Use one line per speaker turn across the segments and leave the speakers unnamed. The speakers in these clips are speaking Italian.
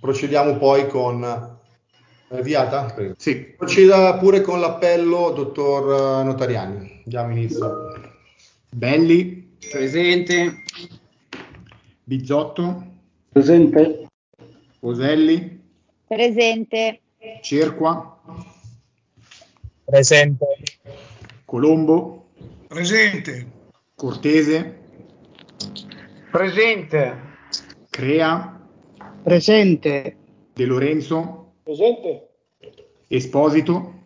procediamo poi con... Avviata?
Sì.
Proceda pure con l'appello, dottor Notariani. Diamo inizio.
Belli.
Presente.
Bizzotto.
Presente.
Oselli.
Presente.
Cerqua.
Presente.
Colombo.
Presente.
Cortese.
Presente.
Crea.
Presente.
De Lorenzo.
Presente.
Esposito.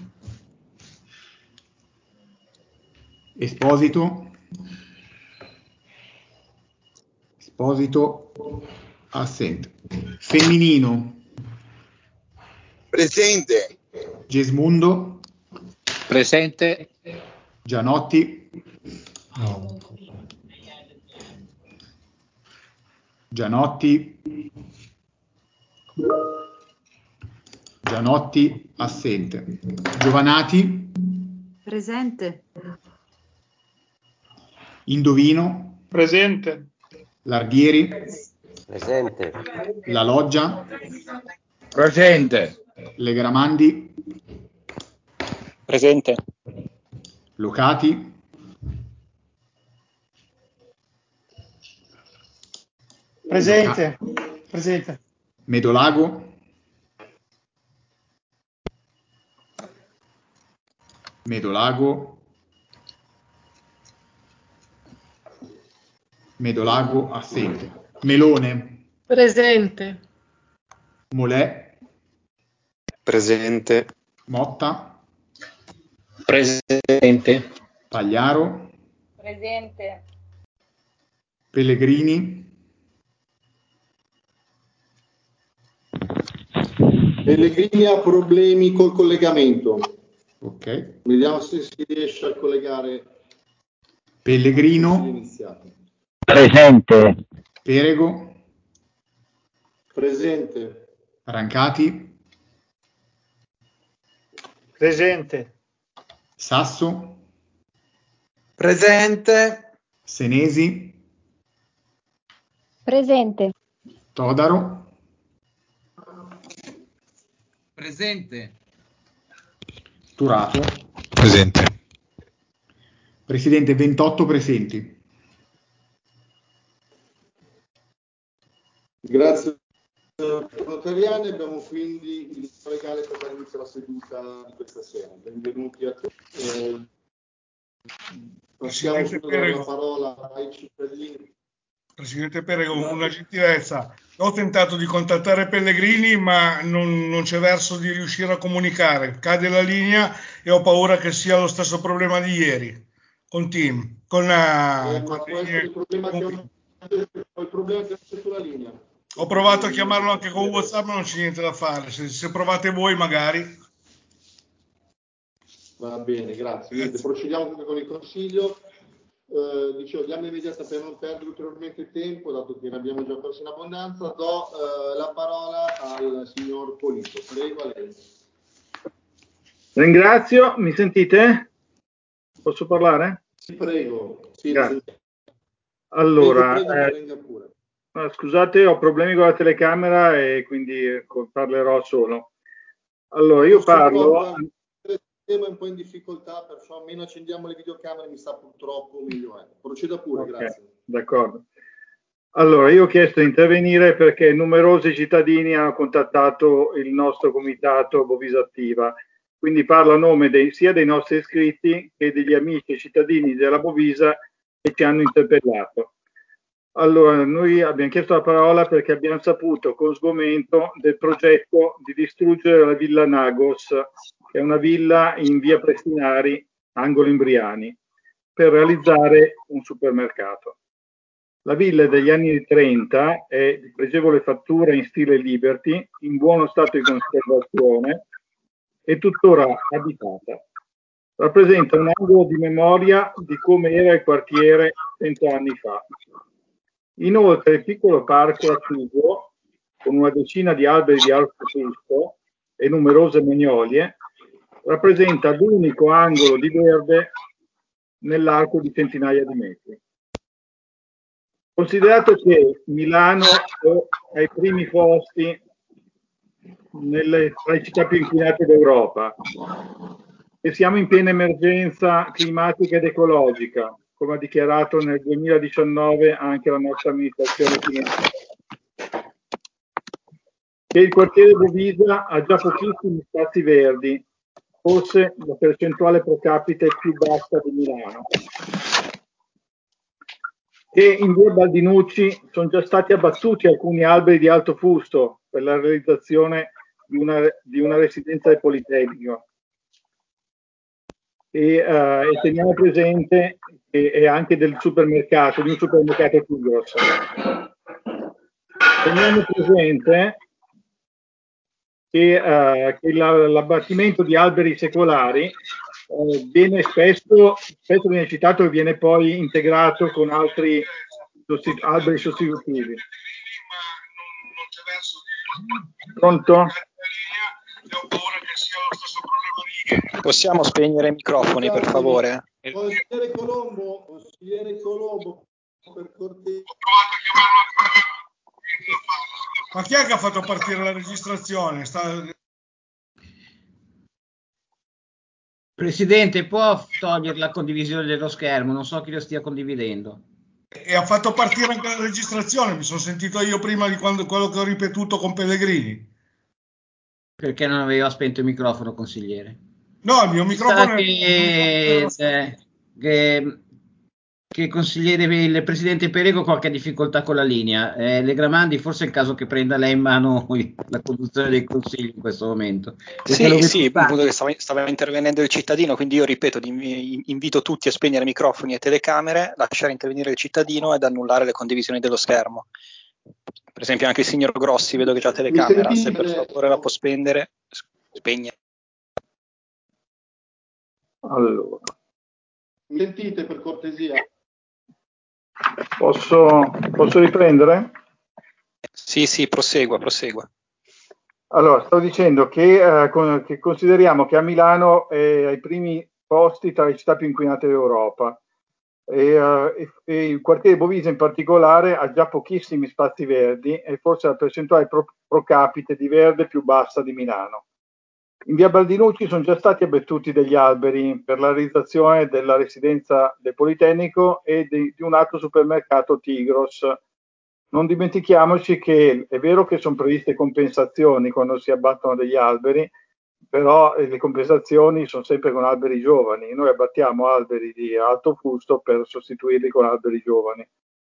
Esposito. Esposito. Assente. Femminino.
Presente.
Gesmundo.
Presente.
Gianotti. Gianotti. Gianotti. Assente. Giovanati.
Presente.
Indovino.
Presente.
Larghieri.
Presente.
La Loggia.
Presente.
Legramandi.
Presente.
Locati.
Presente. Presente.
Medolago. Medolago. Medolago assente. Melone.
Presente.
Molè.
Presente.
Motta.
Presente.
Pagliaro.
Presente.
Pellegrini.
Pellegrini ha problemi col collegamento.
Ok.
Vediamo se si riesce a collegare.
Pellegrino.
Iniziato.
Presente.
Perego.
Presente.
Rancati.
Presente.
Sasso.
Presente.
Senesi.
Presente.
Todaro.
Presente.
Turato.
Presente.
Presidente, 28 presenti.
Grazie Notariani, abbiamo quindi il legale per dare inizio alla seduta di questa sera. Benvenuti a tutti. Passiamo subito la parola ai cittadini.
Presidente Perego, una gentilezza. Ho tentato di contattare Pellegrini, ma non c'è verso di riuscire a comunicare. Cade la linea e ho paura che sia lo stesso problema di ieri con Team.
Ma può essere il problema che non c'è sulla linea.
Ho provato a chiamarlo anche con WhatsApp, ma non c'è niente da fare. Se provate voi, magari.
Va bene, grazie. Niente, procediamo con il consiglio. Dicevo, diamo immediata per non perdere ulteriormente tempo, dato che ne abbiamo già perso in abbondanza. Do la parola al signor Polito. Prego, a lei.
Ringrazio. Mi sentite? Posso parlare?
Sì, prego. Sì,
grazie. Allora,
prego, pure.
Scusate, ho problemi con la telecamera e quindi parlerò solo. Allora, io parlo...
Il sistema è un po' in difficoltà, perciò meno accendiamo le videocamere, mi sa purtroppo meglio è. Proceda pure, okay, grazie.
D'accordo. Allora, io ho chiesto di intervenire perché numerosi cittadini hanno contattato il nostro comitato Bovisa Attiva, quindi parlo a nome sia dei nostri iscritti che degli amici e cittadini della Bovisa che ci hanno interpellato. Allora, noi abbiamo chiesto la parola perché abbiamo saputo con sgomento del progetto di distruggere la Villa Nagos, che è una villa in via Prestinari, angolo Imbriani, per realizzare un supermercato. La villa è degli anni 30, è di pregevole fattura in stile Liberty, in buono stato di conservazione e tuttora abitata. Rappresenta un angolo di memoria di come era il quartiere 100 anni fa. Inoltre il piccolo parco attivo, con una decina di alberi di alto fusto e numerose magnolie, rappresenta l'unico angolo di verde nell'arco di centinaia di metri. Considerato che Milano è ai primi posti tra le città più inquinate d'Europa, e siamo in piena emergenza climatica ed ecologica, come ha dichiarato nel 2019 anche la nostra amministrazione finanziaria. Che il quartiere Bovisa ha già pochissimi spazi verdi, forse la percentuale pro capite più bassa di Milano. Che in via Baldinucci sono già stati abbattuti alcuni alberi di alto fusto per la realizzazione di una residenza del Politecnico. E teniamo presente che è anche di un supermercato più grosso. Teniamo presente che l'abbattimento di alberi secolari viene spesso viene citato e viene poi integrato con altri alberi sostitutivi. Pronto?
Possiamo spegnere i microfoni, per favore?
Consigliere Colombo, per cortesia.
Ma chi è che ha fatto partire la registrazione?
Presidente, può togliere la condivisione dello schermo? Non so chi lo stia condividendo.
E ha fatto partire anche la registrazione, mi sono sentito io prima di quello che ho ripetuto con Pellegrini.
Perché non aveva spento il microfono, consigliere?
No, il mio microfono
che il presidente Perego ha qualche difficoltà con la linea. Legramandi, forse è il caso che prenda lei in mano la conduzione dei consigli in questo momento.
Sì, appunto che stava intervenendo il cittadino, quindi io ripeto, invito tutti a spegnere microfoni e telecamere, lasciare intervenire il cittadino ed annullare le condivisioni dello schermo. Per esempio anche il signor Grossi, vedo che c'ha la telecamera, se per favore la può spegnere.
Allora.
Mi sentite per cortesia?
Posso riprendere?
Sì, prosegua.
Allora, stavo dicendo che consideriamo che a Milano è ai primi posti tra le città più inquinate d'Europa e il quartiere Bovisa in particolare ha già pochissimi spazi verdi e forse la percentuale pro capite di verde più bassa di Milano. In via Baldinucci sono già stati abbattuti degli alberi per la realizzazione della residenza del Politecnico e di un altro supermercato Tigros. Non dimentichiamoci che è vero che sono previste compensazioni quando si abbattono degli alberi, però le compensazioni sono sempre con alberi giovani. Noi abbattiamo alberi di alto fusto per sostituirli con alberi giovani.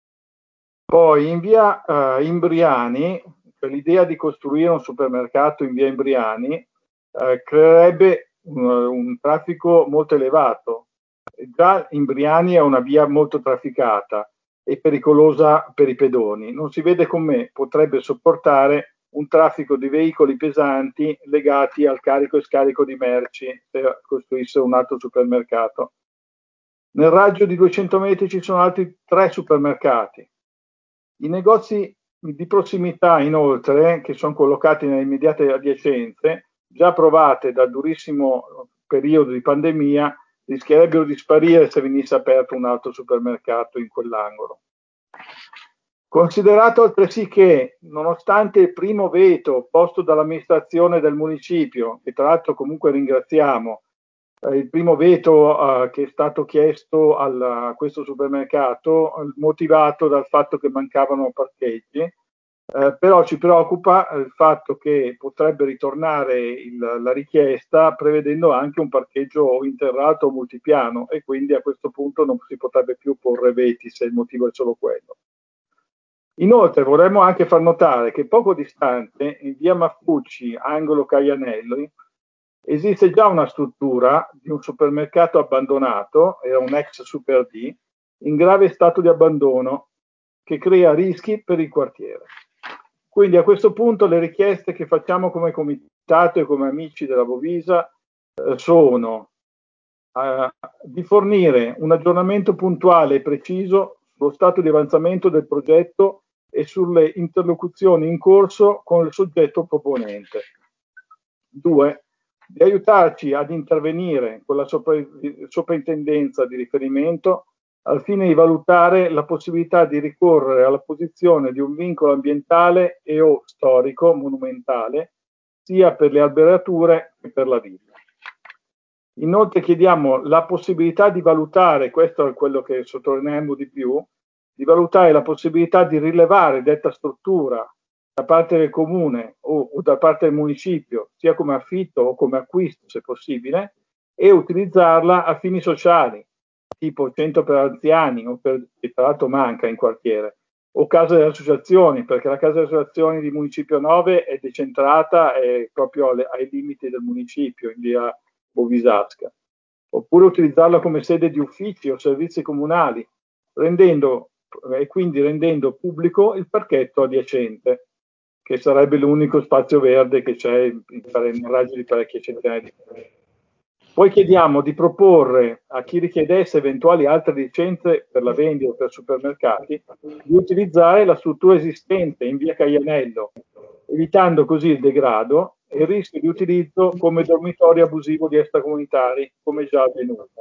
Poi in via Imbriani, l'idea di costruire un supermercato in via Imbriani creerebbe un traffico molto elevato. Già Imbriani è una via molto trafficata e pericolosa per i pedoni. Non si vede come potrebbe sopportare un traffico di veicoli pesanti legati al carico e scarico di merci se costruisse un altro supermercato. Nel raggio di 200 metri ci sono altri 3 supermercati. I negozi di prossimità, inoltre, che sono collocati nelle immediate adiacenze, già provate dal durissimo periodo di pandemia, rischierebbero di sparire se venisse aperto un altro supermercato in quell'angolo. Considerato altresì che, nonostante il primo veto posto dall'amministrazione del municipio, che tra l'altro comunque ringraziamo, il primo veto che è stato chiesto a questo supermercato, motivato dal fatto che mancavano parcheggi, però ci preoccupa il fatto che potrebbe ritornare la richiesta prevedendo anche un parcheggio interrato o multipiano e quindi a questo punto non si potrebbe più porre veti se il motivo è solo quello. Inoltre vorremmo anche far notare che poco distante, in via Maffucci, angolo Caianelli, esiste già una struttura di un supermercato abbandonato, era un ex Super D, in grave stato di abbandono, che crea rischi per il quartiere. Quindi a questo punto le richieste che facciamo come comitato e come amici della Bovisa sono di fornire un aggiornamento puntuale e preciso sullo stato di avanzamento del progetto e sulle interlocuzioni in corso con il soggetto proponente. 2. Di aiutarci ad intervenire con la soprintendenza di riferimento al fine di valutare la possibilità di ricorrere alla posizione di un vincolo ambientale e o storico monumentale sia per le alberature che per la villa. Inoltre chiediamo la possibilità di valutare, questo è quello che sottolineiamo di più, di valutare la possibilità di rilevare detta struttura da parte del comune o da parte del municipio, sia come affitto o come acquisto se possibile, e utilizzarla a fini sociali, tipo centro per anziani, che tra l'altro manca in quartiere, o casa delle associazioni, perché la casa delle associazioni di Municipio 9 è decentrata e proprio ai limiti del municipio, in via Bovisasca. Oppure utilizzarla come sede di uffici o servizi comunali, rendendo pubblico il parchetto adiacente, che sarebbe l'unico spazio verde che c'è in raggio di parecchie centinaia di metri. Poi chiediamo di proporre a chi richiedesse eventuali altre licenze per la vendita o per supermercati di utilizzare la struttura esistente in via Caianello, evitando così il degrado e il rischio di utilizzo come dormitorio abusivo di extracomunitari, come già avvenuto.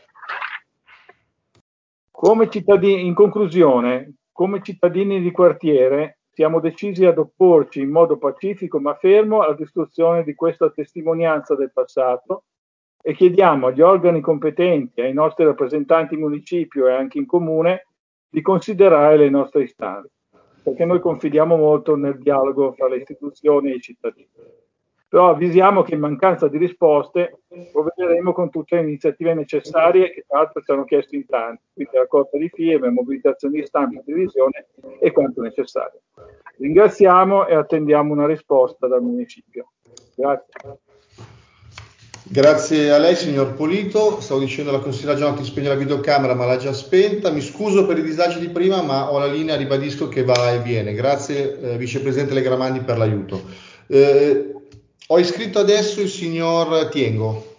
In conclusione, come cittadini di quartiere, siamo decisi ad opporci in modo pacifico ma fermo alla distruzione di questa testimonianza del passato e chiediamo agli organi competenti, ai nostri rappresentanti in municipio e anche in comune, di considerare le nostre istanze, perché noi confidiamo molto nel dialogo fra le istituzioni e i cittadini. Però avvisiamo che in mancanza di risposte provvederemo con tutte le iniziative necessarie che tra l'altro ci hanno chiesto in tanti, quindi raccolta di firme, mobilitazioni di stampa, televisione e quanto necessario. Ringraziamo e attendiamo una risposta dal municipio. Grazie.
Grazie a lei, signor Polito. Stavo dicendo alla consigliera Gianotti di spegnere la videocamera, ma l'ha già spenta. Mi scuso per i disagi di prima, ma ho la linea, ribadisco che va e viene. Grazie, vicepresidente Legramandi, per l'aiuto. Ho iscritto adesso il signor Tiengo.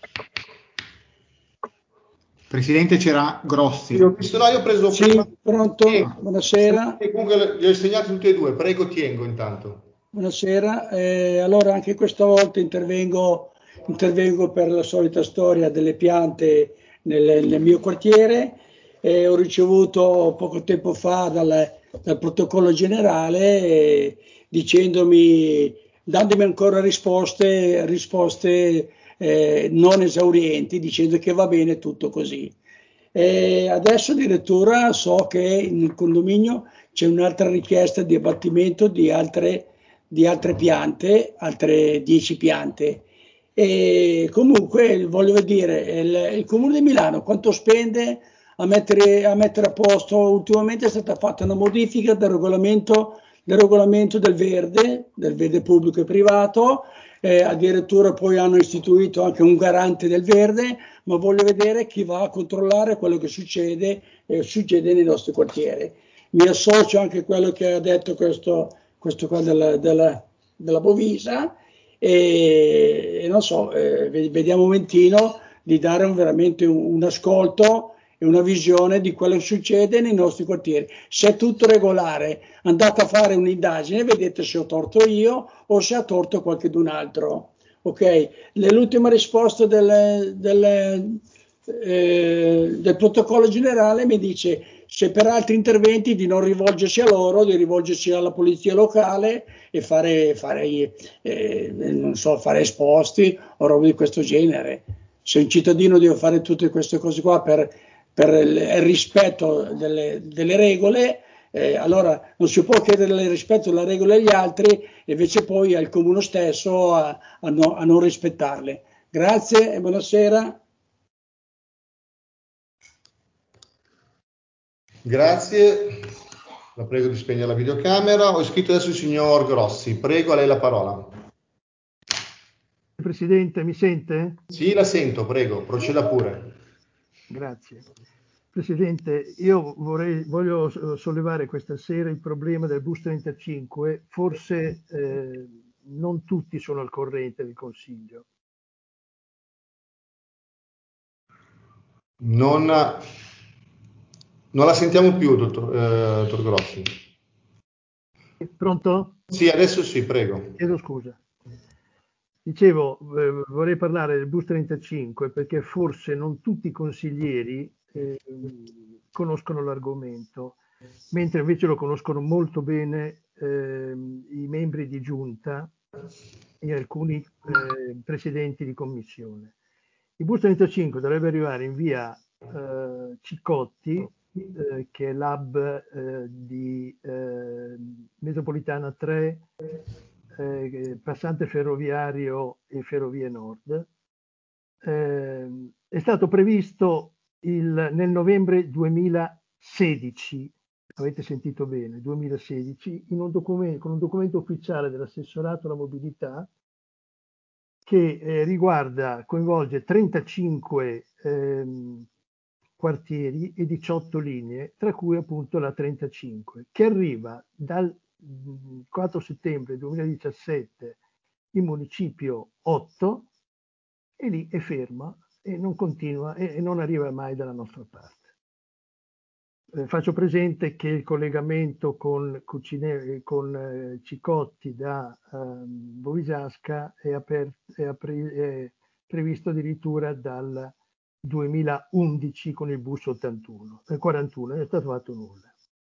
Presidente, c'era Grossi.
Io ho visto, no, io ho preso
Sì,
prima.
pronto?
Tiengo.
Buonasera.
E comunque li ho segnati tutti e due. Prego, Tiengo intanto.
Buonasera. Allora anche questa volta intervengo per la solita storia delle piante nel mio quartiere. Ho ricevuto poco tempo fa dal protocollo generale dandomi ancora risposte non esaurienti, dicendo che va bene tutto così. Adesso addirittura so che nel condominio c'è un'altra richiesta di abbattimento di altre piante, altre 10 piante. E comunque voglio dire, il Comune di Milano quanto spende a mettere a posto? Ultimamente è stata fatta una modifica del regolamento del verde pubblico e privato, addirittura poi hanno istituito anche un garante del verde, ma voglio vedere chi va a controllare quello che succede nei nostri quartieri. Mi associo anche a quello che ha detto questo qua della Bovisa e non so, vediamo un momentino di dare veramente un ascolto e una visione di quello che succede nei nostri quartieri. Se è tutto regolare, andate a fare un'indagine e vedete se ho torto io o se ha torto qualcun altro. Ok? L'ultima risposta del protocollo generale mi dice se per altri interventi di non rivolgersi a loro, di rivolgersi alla polizia locale e fare esposti o roba di questo genere. Se un cittadino deve fare tutte queste cose qua per il rispetto delle regole, allora non si può chiedere il rispetto delle regole agli altri e invece poi al comune stesso a non rispettarle. Grazie e buonasera.
Grazie, la prego di spegnere la videocamera. Ho iscritto adesso il signor Grossi. Prego, a lei la parola.
Presidente, mi sente?
Sì, la sento, prego, proceda pure.
Grazie. Presidente, io voglio sollevare questa sera il problema del bus 35. Forse non tutti sono al corrente del Consiglio.
Non la sentiamo più, dottor Grossi.
Pronto?
Sì, adesso sì, prego.
Chiedo scusa. Dicevo, vorrei parlare del bus 35 perché forse non tutti i consiglieri conoscono l'argomento, mentre invece lo conoscono molto bene i membri di giunta e alcuni presidenti di commissione. Il bus 35 dovrebbe arrivare in via Cicotti, che è l'hub di Metropolitana 3, passante ferroviario e Ferrovie Nord. È stato previsto nel novembre 2016, avete sentito bene, 2016, con un documento ufficiale dell'assessorato alla mobilità che coinvolge 35 quartieri e 18 linee, tra cui appunto la 35, che arriva dal 4 settembre 2017 in municipio 8 e lì è ferma e non continua e non arriva mai dalla nostra parte. Faccio presente che il collegamento con Cicotti da Bovisasca è previsto addirittura dal 2011 con il bus 41, non è stato fatto nulla.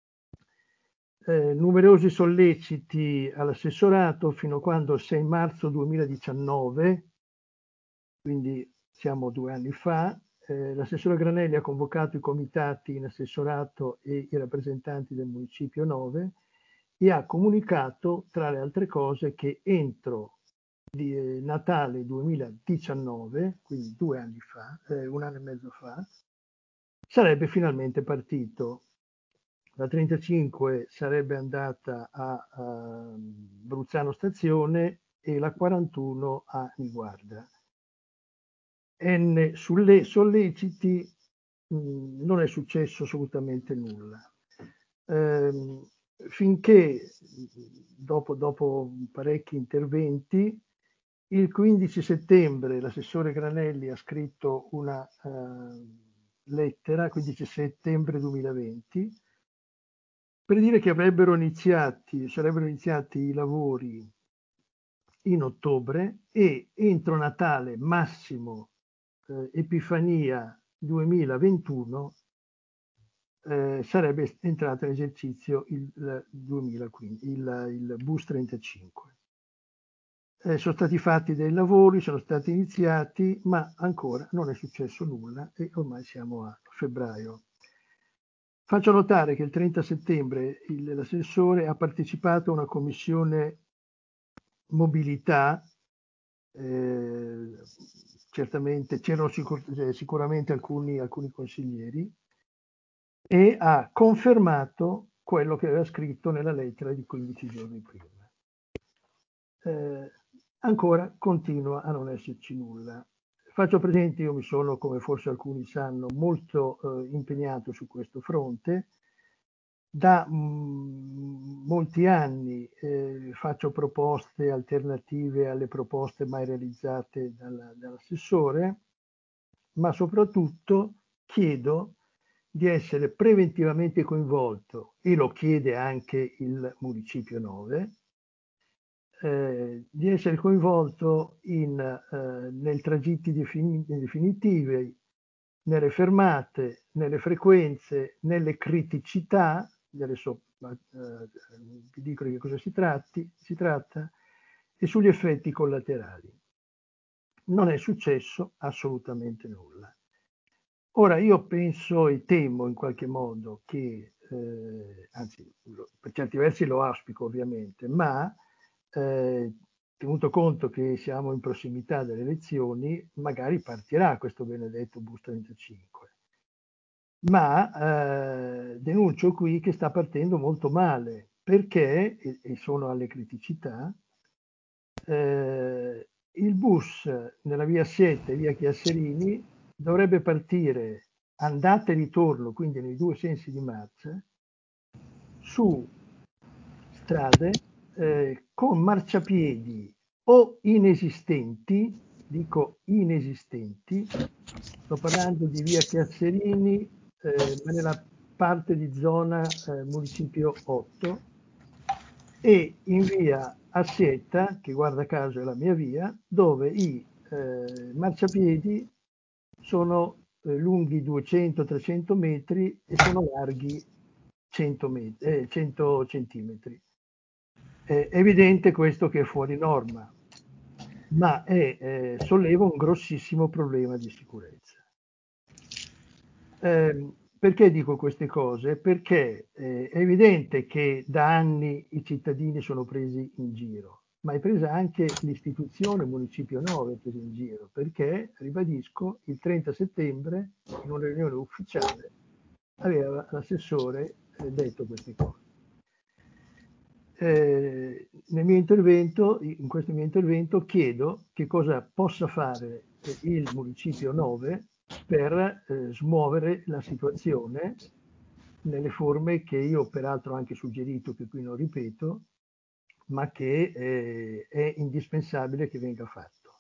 Numerosi solleciti all'assessorato fino a quando il 6 marzo 2019, quindi siamo 2 anni fa, l'assessore Granelli ha convocato i comitati in assessorato e i rappresentanti del municipio 9 e ha comunicato, tra le altre cose, che entro Natale 2019, quindi 2 anni fa, 1 anno e mezzo fa, sarebbe finalmente partito. La 35 sarebbe andata a Bruzzano Stazione e la 41 a Niguarda. Sulle solleciti non è successo assolutamente nulla. Finché, dopo parecchi interventi, il 15 settembre l'assessore Granelli ha scritto una lettera, 15 settembre 2020, per dire che sarebbero iniziati i lavori in ottobre e entro Natale, massimo Epifania 2021, sarebbe entrato in esercizio il 2015, il bus 35. Sono stati fatti dei lavori, sono stati iniziati, ma ancora non è successo nulla e ormai siamo a febbraio. Faccio notare che il 30 settembre l'assessore ha partecipato a una commissione mobilità, certamente c'erano sicuramente alcuni consiglieri, e ha confermato quello che aveva scritto nella lettera di 15 giorni prima. Ancora continua a non esserci nulla. Faccio presente, io mi sono, come forse alcuni sanno, molto impegnato su questo fronte. Da molti anni faccio proposte alternative alle proposte mai realizzate dall'assessore, ma soprattutto chiedo di essere preventivamente coinvolto, e lo chiede anche il municipio 9, di essere coinvolto nei tragitti definitivi, nelle fermate, nelle frequenze, nelle criticità, adesso vi dico di che cosa si tratta, e sugli effetti collaterali. Non è successo assolutamente nulla. Ora io penso e temo in qualche modo che, anzi per certi versi lo auspico ovviamente, ma tenuto conto che siamo in prossimità delle elezioni, magari partirà questo benedetto bus 35. Ma denuncio qui che sta partendo molto male, perché, e sono alle criticità, il bus nella via 7, via Chiasserini, dovrebbe partire andata e ritorno, quindi nei 2 sensi di marcia, su strade con marciapiedi o inesistenti, dico inesistenti, sto parlando di via Chiasserini, ma nella parte di zona municipio 8, e in via Assietta, che guarda caso è la mia via, dove i marciapiedi sono lunghi 200-300 metri e sono larghi 100 centimetri. È evidente questo che è fuori norma. ma solleva un grossissimo problema di sicurezza. Perché dico queste cose? Perché è evidente che da anni i cittadini sono presi in giro, ma è presa anche l'istituzione Municipio 9 presa in giro, perché, ribadisco, il 30 settembre, in una riunione ufficiale, aveva l'assessore detto queste cose. Nel mio intervento, in questo mio intervento, chiedo che cosa possa fare il Municipio 9 per smuovere la situazione nelle forme che io peraltro ho anche suggerito, che qui non ripeto, ma che è indispensabile che venga fatto.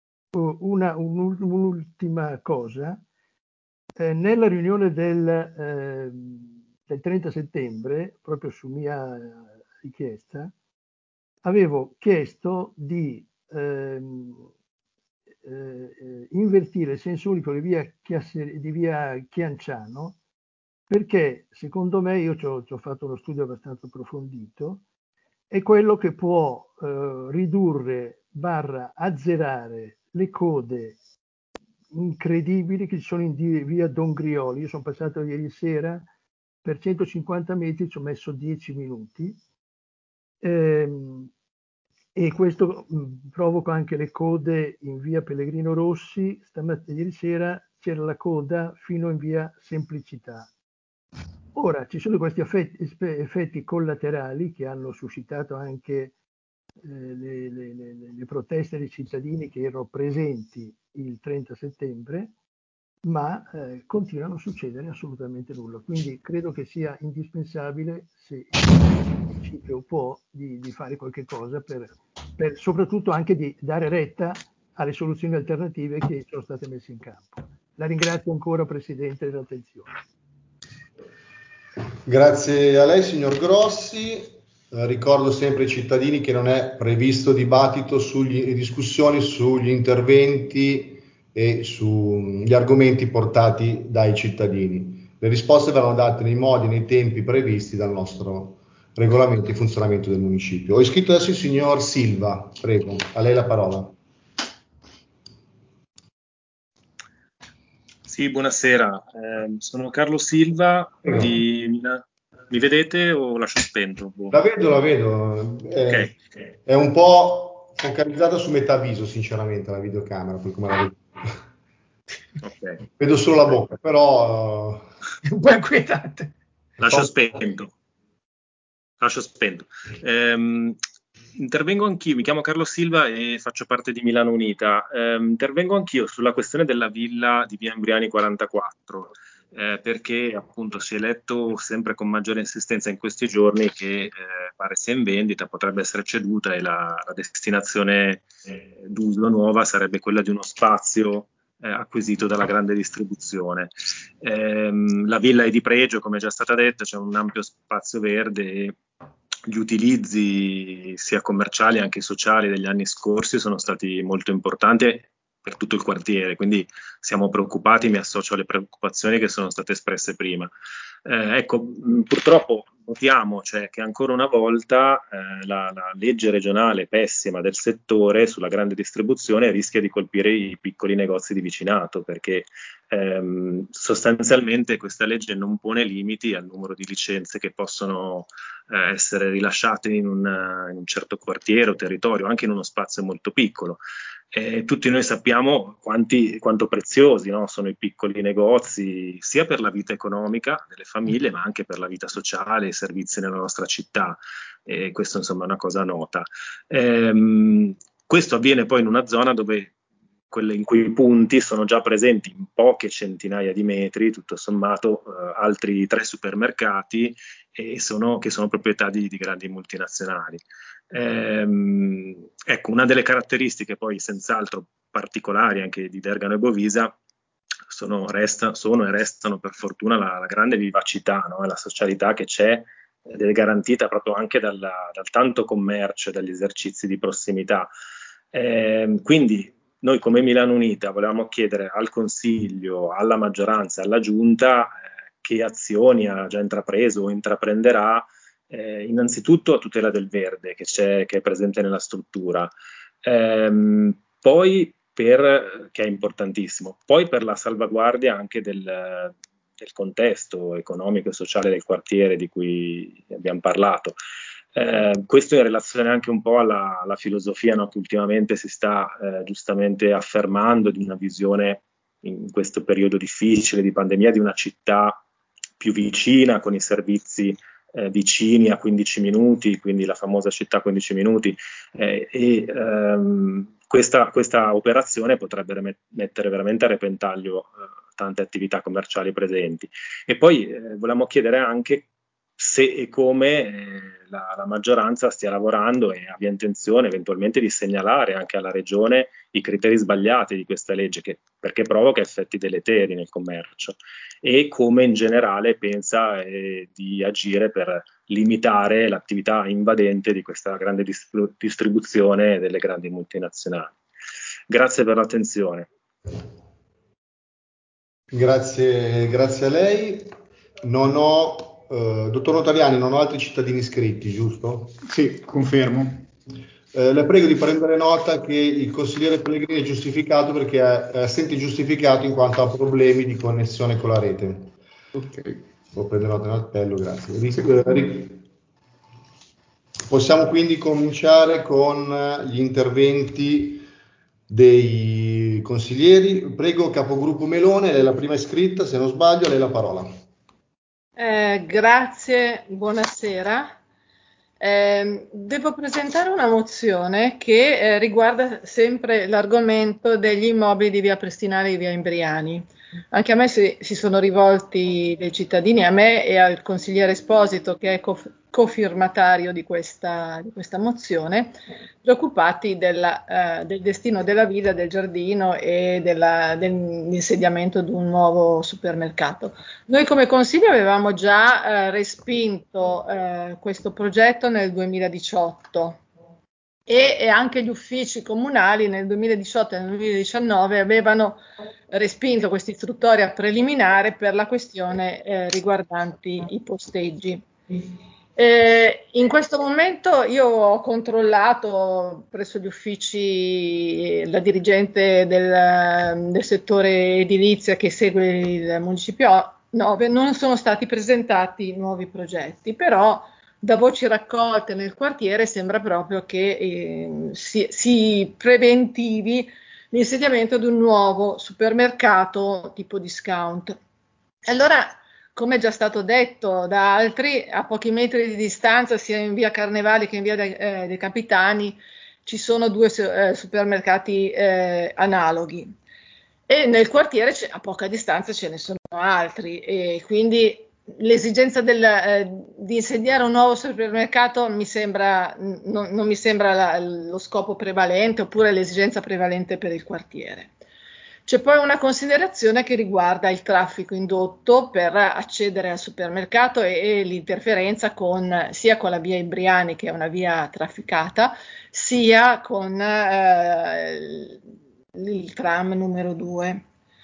Un'ultima cosa, nella riunione del 30 settembre, proprio su mia richiesta, avevo chiesto di invertire il senso unico di via Chianciano, perché secondo me, io ci ho fatto uno studio abbastanza approfondito, è quello che può ridurre / azzerare le code incredibili che ci sono in via Don Grioli. Io sono passato ieri sera, per 150 metri ci ho messo 10 minuti, e questo provoca anche le code in via Pellegrino Rossi. Ieri sera c'era la coda fino in via Semplicità. Ora ci sono questi effetti collaterali che hanno suscitato anche le proteste dei cittadini che erano presenti il 30 settembre, ma continuano a succedere assolutamente nulla. Quindi credo che sia indispensabile, se il municipio può, di fare qualche cosa per soprattutto anche di dare retta alle soluzioni alternative che sono state messe in campo. La ringrazio ancora, Presidente, dell'attenzione.
Grazie a lei, signor Grossi. Ricordo sempre ai cittadini che non è previsto dibattito e discussioni sugli interventi e sugli argomenti portati dai cittadini. Le risposte verranno date nei modi e nei tempi previsti dal nostro regolamento di funzionamento del municipio. Ho iscritto adesso il signor Silva, prego, a lei la parola.
Sì, buonasera, sono Carlo Silva di Milano. Mi vedete o lascio spento?
La vedo.
Okay.
È un po' focalizzata su metà viso, sinceramente, la videocamera, poi come la vedo.
Okay.
Vedo solo la bocca, però
è un po' inquietante.
Lascio spento. Intervengo anch'io, mi chiamo Carlo Silva e faccio parte di Milano Unita. Intervengo anch'io sulla questione della villa di via Embriani 44, perché appunto si è letto sempre con maggiore insistenza in questi giorni che pare sia in vendita, potrebbe essere ceduta e la destinazione d'uso nuova sarebbe quella di uno spazio acquisito dalla grande distribuzione. La villa è di pregio, come è già stata detta, c'è un ampio spazio verde e gli utilizzi sia commerciali che sociali degli anni scorsi sono stati molto importanti per tutto il quartiere, quindi siamo preoccupati, mi associo alle preoccupazioni che sono state espresse prima. Purtroppo notiamo che ancora una volta la legge regionale pessima del settore sulla grande distribuzione rischia di colpire i piccoli negozi di vicinato, perché sostanzialmente questa legge non pone limiti al numero di licenze che possono essere rilasciate in un certo quartiere o territorio, anche in uno spazio molto piccolo. Tutti noi sappiamo quanto preziosi, no, sono i piccoli negozi, sia per la vita economica delle famiglie, ma anche per la vita sociale e i servizi nella nostra città. Questo insomma è una cosa nota. Questo avviene poi in una zona dove in quei punti sono già presenti in poche centinaia di metri, tutto sommato, altri 3 supermercati che sono proprietà di grandi multinazionali. Ecco, una delle caratteristiche poi senz'altro particolari anche di Dergano e Bovisa sono e restano per fortuna la grande vivacità, no? La socialità che c'è ed è garantita proprio anche dal tanto commercio e dagli esercizi di prossimità. Quindi noi come Milano Unita volevamo chiedere al Consiglio, alla maggioranza e alla Giunta che azioni ha già intrapreso o intraprenderà innanzitutto a tutela del verde che è presente nella struttura, Poi che è importantissimo, poi per la salvaguardia anche del contesto economico e sociale del quartiere di cui abbiamo parlato. Questo in relazione anche un po' alla filosofia, no, che ultimamente si sta giustamente affermando, di una visione in questo periodo difficile di pandemia di una città più vicina, con i servizi vicini a 15 minuti, quindi la famosa città 15 minuti, questa operazione potrebbe mettere veramente a repentaglio tante attività commerciali presenti. E poi volevamo chiedere anche se e come la maggioranza stia lavorando e abbia intenzione eventualmente di segnalare anche alla Regione i criteri sbagliati di questa legge, perché provoca effetti deleteri nel commercio, e come in generale pensa di agire per limitare l'attività invadente di questa grande distribuzione delle grandi multinazionali. Grazie per l'attenzione.
Grazie a lei. Dottor Notariani, non ho altri cittadini iscritti, giusto?
Sì, confermo.
Le prego di prendere nota che il consigliere Pellegrini è giustificato perché è assente giustificato in quanto ha problemi di connessione con la rete.
Ok.
Può prendere nota in appello, grazie. Possiamo quindi cominciare con gli interventi dei consiglieri. Prego, capogruppo Melone, lei è la prima iscritta, se non sbaglio, a lei la parola.
Grazie, buonasera. Devo presentare una mozione che riguarda sempre l'argomento degli immobili di via Prestinale e via Imbriani. Anche a me si sono rivolti dei cittadini, a me e al consigliere Esposito, che è cofirmatario di questa mozione, preoccupati del destino della villa, del giardino e dell'insediamento di un nuovo supermercato. Noi come Consiglio avevamo già respinto questo progetto nel 2018 e anche gli uffici comunali nel 2018 e nel 2019 avevano respinto questa istruttoria preliminare per la questione riguardanti i posteggi. In questo momento io ho controllato presso gli uffici la dirigente del settore edilizia che segue il municipio 9, non sono stati presentati nuovi progetti, però da voci raccolte nel quartiere sembra proprio che si preventivi l'insediamento di un nuovo supermercato tipo discount. Allora, come è già stato detto da altri, a pochi metri di distanza, sia in via Carnevali che in via dei Capitani, ci sono due supermercati analoghi. E nel quartiere a poca distanza ce ne sono altri, e quindi l'esigenza di insediare un nuovo supermercato non mi sembra lo scopo prevalente, oppure l'esigenza prevalente per il quartiere. C'è poi una considerazione che riguarda il traffico indotto per accedere al supermercato e l'interferenza sia con la via Imbriani, che è una via trafficata, sia con il tram numero 2.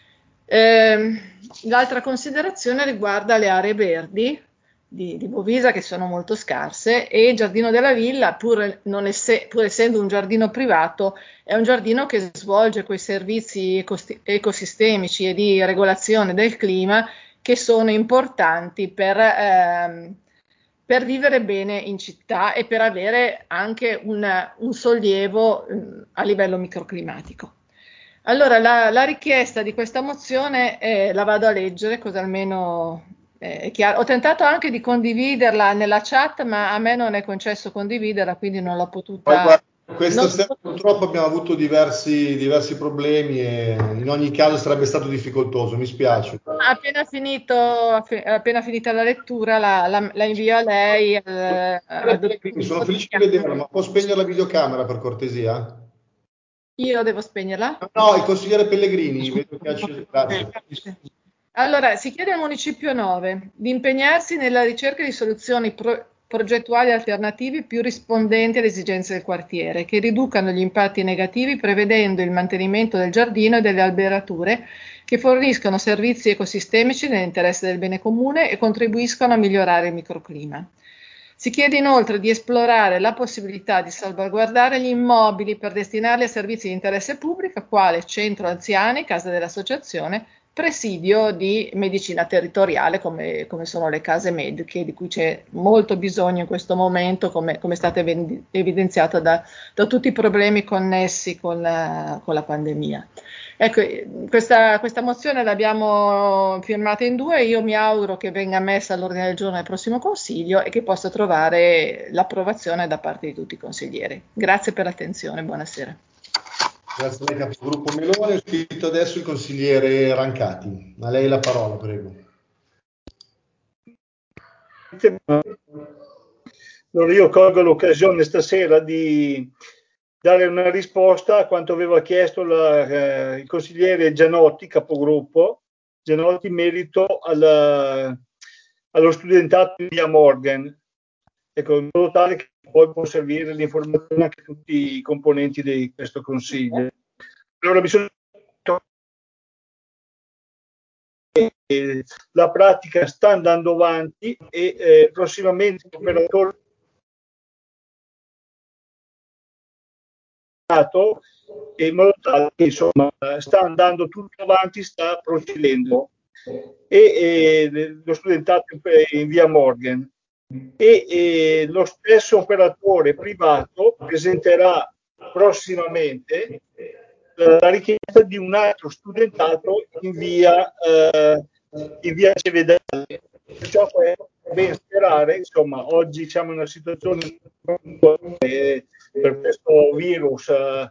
L'altra considerazione riguarda le aree verdi di Bovisa, che sono molto scarse, e il giardino della villa, pur essendo un giardino privato, è un giardino che svolge quei servizi ecosistemici e di regolazione del clima che sono importanti per vivere bene in città e per avere anche un sollievo a livello microclimatico. Allora, la richiesta di questa mozione la vado a leggere, così almeno è chiaro. Ho tentato anche di condividerla nella chat, ma a me non è concesso condividerla, quindi non l'ho potuta.
Questa sera purtroppo abbiamo avuto diversi problemi e in ogni caso sarebbe stato difficoltoso, mi spiace.
Appena finita la lettura la invio a lei.
Sono felice di vederla, ma può spegnere la videocamera per cortesia?
Io devo spegnerla?
No, il consigliere Pellegrini. Vedo che grazie.
Allora, si chiede al Municipio 9 di impegnarsi nella ricerca di soluzioni progettuali alternativi più rispondenti alle esigenze del quartiere, che riducano gli impatti negativi prevedendo il mantenimento del giardino e delle alberature che forniscono servizi ecosistemici nell'interesse del bene comune e contribuiscono a migliorare il microclima. Si chiede inoltre di esplorare la possibilità di salvaguardare gli immobili per destinarli a servizi di interesse pubblico, quale centro anziani, casa dell'associazione, presidio di medicina territoriale come sono le case mediche, di cui c'è molto bisogno in questo momento, come è stato evidenziato da tutti i problemi connessi con la pandemia. Ecco, questa mozione l'abbiamo firmata in 2, io mi auguro che venga messa all'ordine del giorno del prossimo Consiglio e che possa trovare l'approvazione da parte di tutti i consiglieri. Grazie per l'attenzione, buonasera.
Grazie a lei, capogruppo Melone. Ho scritto adesso il consigliere Rancati. A lei la parola, prego.
Allora io colgo l'occasione stasera di dare una risposta a quanto aveva chiesto il consigliere Gianotti, capogruppo Gianotti, in merito allo studentato di via Morgan, ecco, in modo tale che poi può servire l'informazione anche a tutti i componenti di questo consiglio. Allora bisogna la pratica sta andando avanti e prossimamente l'operatore in modo tale che insomma sta andando tutto avanti, sta procedendo e lo studentato in via Morgan e lo stesso operatore privato presenterà prossimamente la richiesta di un altro studentato in via Cevedale. Perciò è ben sperare, insomma, oggi siamo in una situazione per questo virus,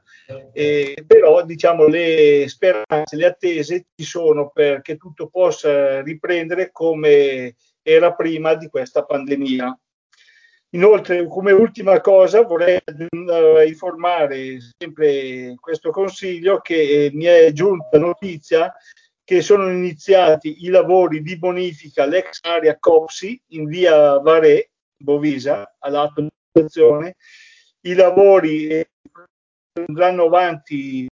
però diciamo le speranze, le attese ci sono perché tutto possa riprendere come era prima di questa pandemia. Inoltre, come ultima cosa, vorrei informare sempre questo Consiglio che mi è giunta notizia che sono iniziati i lavori di bonifica all'ex area Copsi in via Varè, Bovisa, all'atto di stazione. I lavori andranno avanti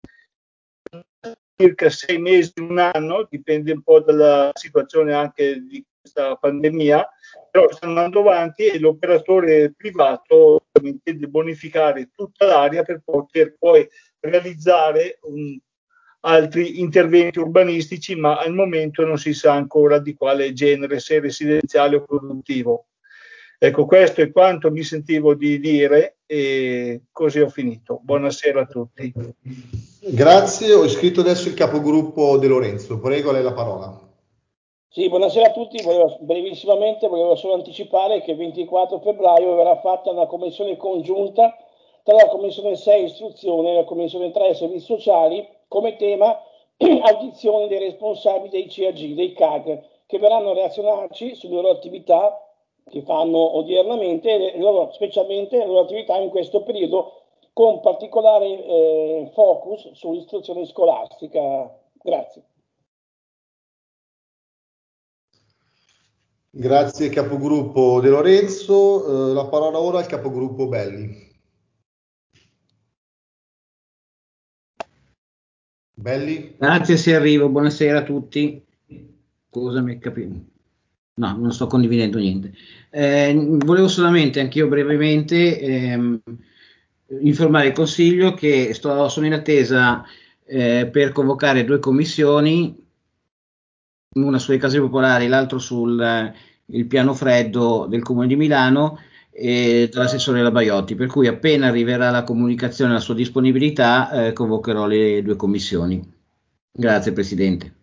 circa 6 mesi, un anno, dipende un po' dalla situazione anche di questa pandemia, però stanno andando avanti e l'operatore privato intende bonificare tutta l'area per poter poi realizzare altri interventi urbanistici, ma al momento non si sa ancora di quale genere, se residenziale o produttivo. Ecco, questo è quanto mi sentivo di dire e così ho finito. Buonasera a tutti.
Grazie, ho iscritto adesso il capogruppo De Lorenzo. Prego, a lei la parola.
Sì, buonasera a tutti. Brevissimamente volevo solo anticipare che il 24 febbraio verrà fatta una commissione congiunta tra la Commissione 6 Istruzione e la Commissione 3 Servizi Sociali come tema audizione dei responsabili dei CAG, dei CAG, che verranno a relazionarci sulle loro attività che fanno odiernamente, specialmente le loro attività in questo periodo, con particolare focus sull'istruzione scolastica. Grazie.
Grazie capogruppo De Lorenzo. La parola ora al capogruppo Belli. Belli?
Grazie, se arrivo. Buonasera a tutti. Cosa mi è capito? No, non sto condividendo niente. Volevo solamente, anch'io brevemente, informare il Consiglio che sono in attesa per convocare 2 commissioni, una sulle case popolari, l'altro sul il piano freddo del Comune di Milano e dall'assessore Labaiotti, per cui appena arriverà la comunicazione alla sua disponibilità convocherò le 2 commissioni. Grazie Presidente.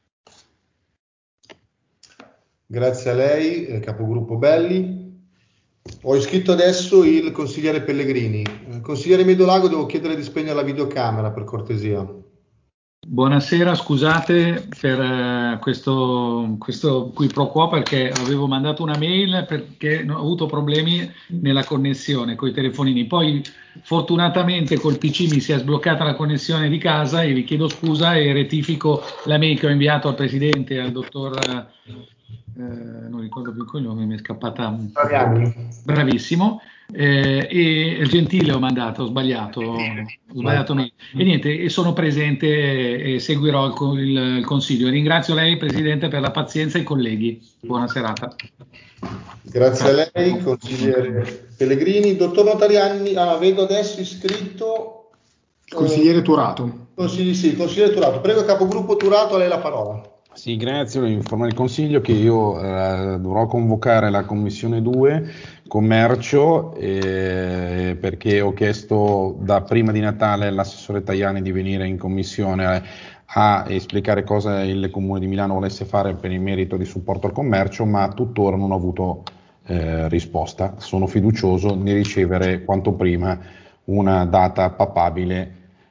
Grazie a lei, capogruppo Belli. Ho iscritto adesso il consigliere Pellegrini. Consigliere Medolago, devo chiedere di spegnere la videocamera per cortesia.
Buonasera, scusate per questo qui pro quo, perché avevo mandato una mail perché ho avuto problemi nella connessione con i telefonini. Poi fortunatamente col PC mi si è sbloccata la connessione di casa e vi chiedo scusa e rettifico la mail che ho inviato al Presidente, al dottor non ricordo più il cognome, mi è scappata.
Fabiani.
Bravissimo. e Gentile ho mandato, ho sbagliato mail. E niente, e sono presente e seguirò il consiglio. Ringrazio lei, Presidente, per la pazienza e i colleghi. Buona serata.
Grazie a lei, consigliere Pellegrini. Dottor Notarianni, vedo adesso iscritto
consigliere Turato.
Consigliere Turato. Prego, capogruppo Turato, a lei la parola.
Sì, grazie. Volevo informare il Consiglio che io dovrò convocare la Commissione 2 Commercio perché ho chiesto da prima di Natale all'assessore Tajani di venire in Commissione a esplicare cosa il Comune di Milano volesse fare per il merito di supporto al commercio, ma tuttora non ho avuto risposta. Sono fiducioso di ricevere quanto prima una data papabile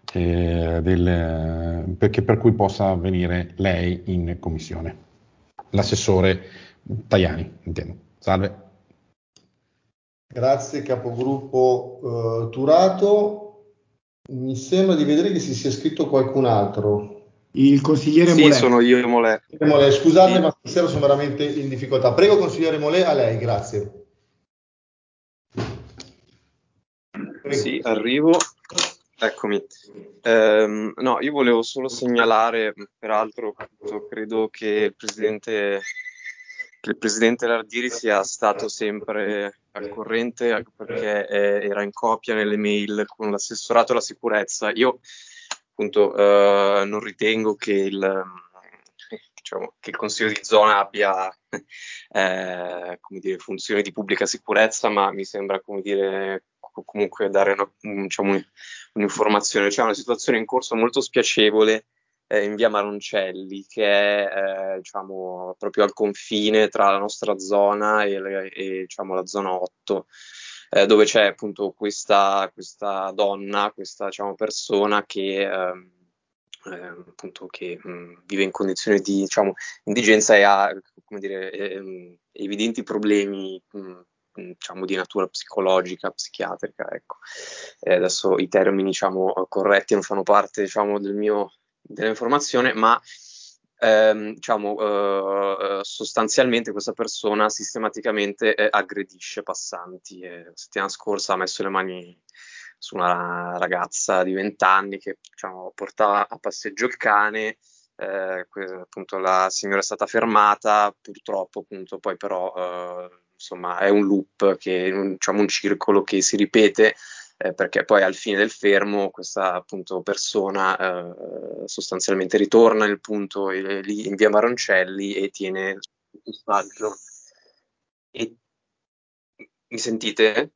perché per cui possa venire lei in commissione, l'assessore Tajani, intendo. Salve.
Grazie capogruppo Turato. Mi sembra di vedere che si sia iscritto qualcun altro.
Il consigliere
Sì,
Molè.
sono io, Molè.
Scusate,
sì.
Ma stasera sono veramente in difficoltà. Prego, consigliere Molè, a lei, grazie.
Prego. Sì, arrivo. Eccomi. No, io volevo solo segnalare, peraltro credo che il presidente Lardieri sia stato sempre al corrente perché era in copia nelle mail con l'assessorato alla sicurezza. Io appunto non ritengo che il Consiglio di zona abbia funzioni di pubblica sicurezza, ma mi sembra comunque dare un'informazione. C'è una situazione in corso molto spiacevole in via Maroncelli, che è proprio al confine tra la nostra zona e la zona 8, dove c'è appunto questa donna, questa persona che vive in condizioni di indigenza e ha evidenti problemi di natura psicologica, psichiatrica, ecco. Adesso i termini corretti non fanno parte dell'informazione, ma sostanzialmente questa persona sistematicamente aggredisce passanti. La settimana scorsa ha messo le mani su una ragazza di 20 anni che portava a passeggio il cane. Appunto la signora è stata fermata, purtroppo appunto poi però è un loop, un circolo che si ripete, perché poi al fine del fermo questa appunto persona sostanzialmente ritorna nel punto lì in via Maroncelli e tiene ostaggio. Mi sentite?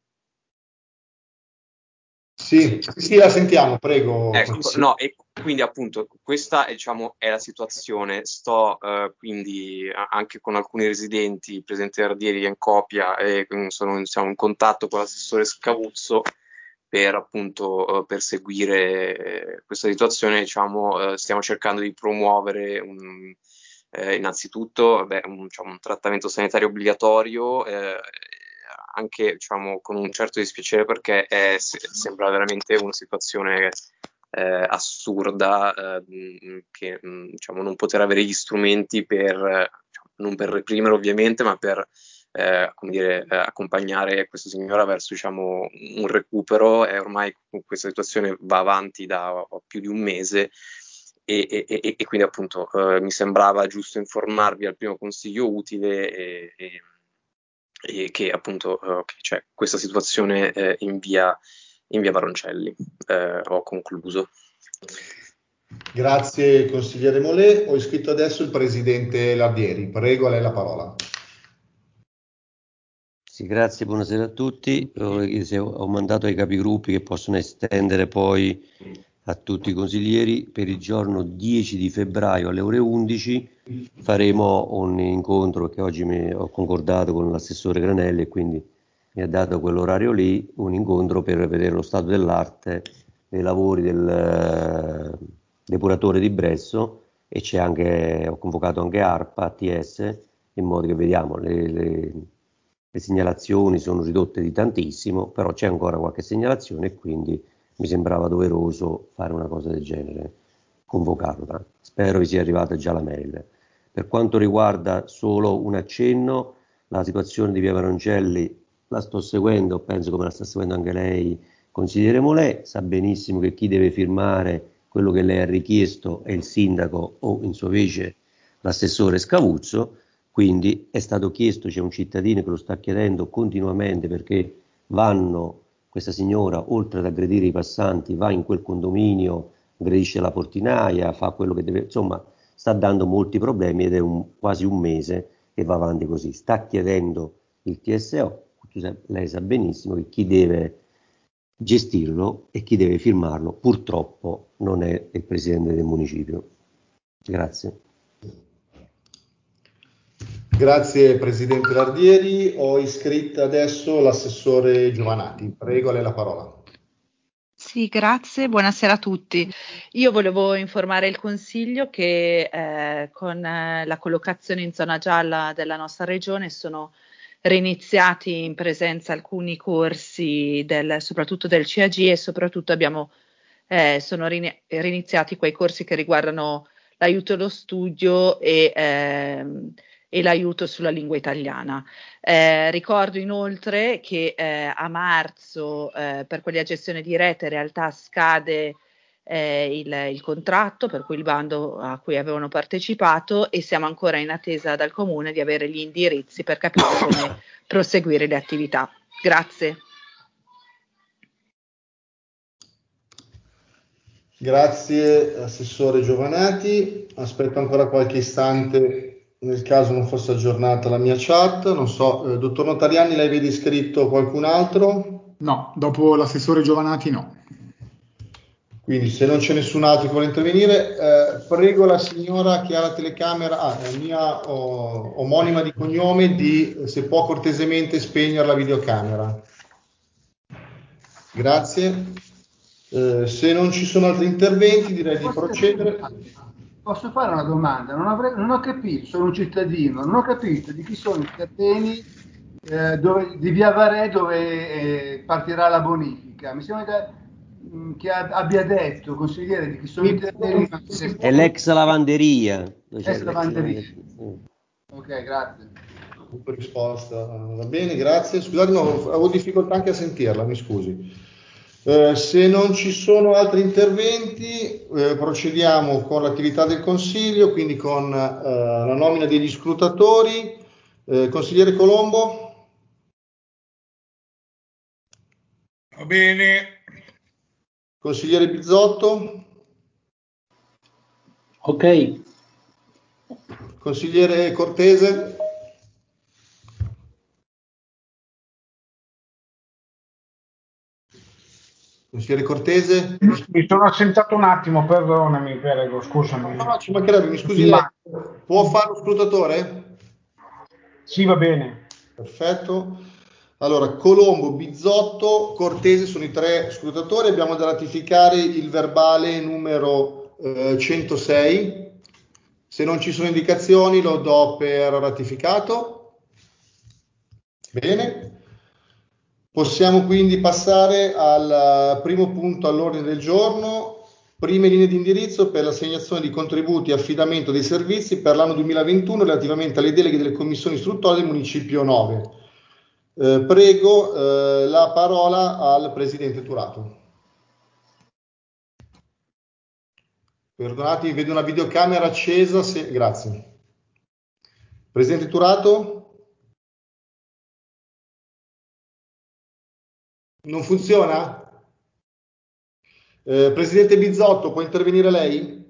Sì, la sentiamo, prego.
Ecco, no, e quindi appunto questa è la situazione. Sto quindi anche con alcuni residenti, il presidente Lardieri in copia, e sono in contatto con l'assessore Scavuzzo per appunto perseguire questa situazione. Stiamo cercando di promuovere innanzitutto un trattamento sanitario obbligatorio, anche con un certo dispiacere, perché sembra veramente una situazione assurda, che non poter avere gli strumenti per non per reprimere ovviamente, ma per accompagnare questa signora verso un recupero. E ormai questa situazione va avanti da più di un mese e quindi appunto mi sembrava giusto informarvi al primo consiglio utile e che appunto c'è questa situazione in via Maroncelli. Ho concluso.
Grazie consigliere Molè. Ho iscritto adesso il presidente Lardieri. Prego, a lei la parola.
Sì, grazie, buonasera a tutti. Ho mandato ai capigruppi che possono estendere poi a tutti i consiglieri. Per il giorno 10 di febbraio alle ore 11 faremo un incontro, che oggi ho concordato con l'assessore Granelli e quindi mi ha dato quell'orario lì, un incontro per vedere lo stato dell'arte dei lavori del depuratore di Bresso, e ho convocato anche ARPA, ATS, in modo che vediamo le segnalazioni sono ridotte di tantissimo, però c'è ancora qualche segnalazione e quindi mi sembrava doveroso fare una cosa del genere, convocarla. Spero vi sia arrivata già la mail. Per quanto riguarda solo un accenno, la situazione di via Maroncelli la sto seguendo, penso come la sta seguendo anche lei, consigliere Molè, sa benissimo che chi deve firmare quello che lei ha richiesto è il sindaco o in sua vece l'assessore Scavuzzo, quindi è stato chiesto, c'è un cittadino che lo sta chiedendo continuamente perché questa signora oltre ad aggredire i passanti va in quel condominio, aggredisce la portinaia, fa quello che deve, insomma sta dando molti problemi ed è quasi un mese che va avanti così, sta chiedendo il TSO, lei sa benissimo che chi deve gestirlo e chi deve firmarlo purtroppo non è il presidente del municipio. Grazie.
Grazie Presidente Lardieri, ho iscritto adesso l'assessore Giovanati, prego, a lei la parola.
Sì, grazie, buonasera a tutti. Io volevo informare il Consiglio che con la collocazione in zona gialla della nostra regione sono reiniziati in presenza alcuni corsi soprattutto del CAG e soprattutto sono reiniziati quei corsi che riguardano l'aiuto allo studio e l'aiuto sulla lingua italiana. Ricordo inoltre che a marzo per quelli a gestione di rete in realtà scade il contratto per cui il bando a cui avevano partecipato e siamo ancora in attesa dal Comune di avere gli indirizzi per capire come proseguire le attività. Grazie.
Grazie Assessore Giovanati, aspetto ancora qualche istante nel caso non fosse aggiornata la mia chat, non so, dottor Notarianni, lei vede iscritto qualcun altro?
No, dopo l'assessore Giovanati no.
Quindi se non c'è nessun altro che vuole intervenire, prego la signora che ha la telecamera, mia omonima di cognome, se può cortesemente spegnere la videocamera. Grazie. Se non ci sono altri interventi direi di procedere.
Posso fare una domanda? Non ho capito, sono un cittadino, non ho capito di chi sono i terreni di Via Varè dove partirà la bonifica. Mi sembra che abbia detto, consigliere, di chi sono i terreni.
È l'ex lavanderia.
Ex lavanderia. Ok, grazie.
Risposta, va bene, grazie. Scusate, no, avevo difficoltà anche a sentirla, mi scusi. Se non ci sono altri interventi, procediamo con l'attività del Consiglio, quindi con la nomina degli scrutatori. Consigliere Colombo?
Va bene.
Consigliere Bizzotto?
Ok.
Consigliere Cortese? Consigliere Cortese?
Mi sono assentato un attimo, perdonami, prego, scusami.
No, ci mancherebbe, mi scusi lei. Può fare lo scrutatore?
Sì, va bene.
Perfetto. Allora, Colombo, Bizzotto, Cortese sono i tre scrutatori. Abbiamo da ratificare il verbale numero 106. Se non ci sono indicazioni lo do per ratificato. Bene. Possiamo quindi passare al primo punto all'ordine del giorno, prime linee di indirizzo per l'assegnazione di contributi e affidamento dei servizi per l'anno 2021 relativamente alle deleghe delle commissioni istruttorie del Municipio 9. Prego la parola al Presidente Turato. Perdonatemi, vedo una videocamera accesa. Grazie. Presidente Turato? Non funziona? Presidente Bizzotto, può intervenire lei?